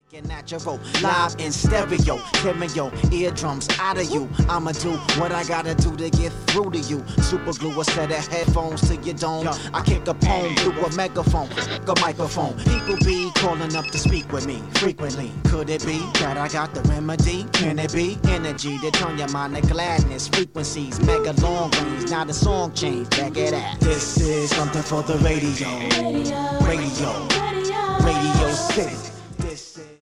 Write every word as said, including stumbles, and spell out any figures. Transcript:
Natural, live in stereo, tearing your eardrums out of you. I'ma do what I gotta do to get through to you. Super glue a set of headphones to your dome. I kick a poem through a megaphone, a microphone. People be calling up to speak with me frequently. Could it be that I got the remedy? Can it be energy to turn your mind to gladness? Frequencies, mega long range, now the song change. Back it at. This is something for the radio, radio, radio, radio city.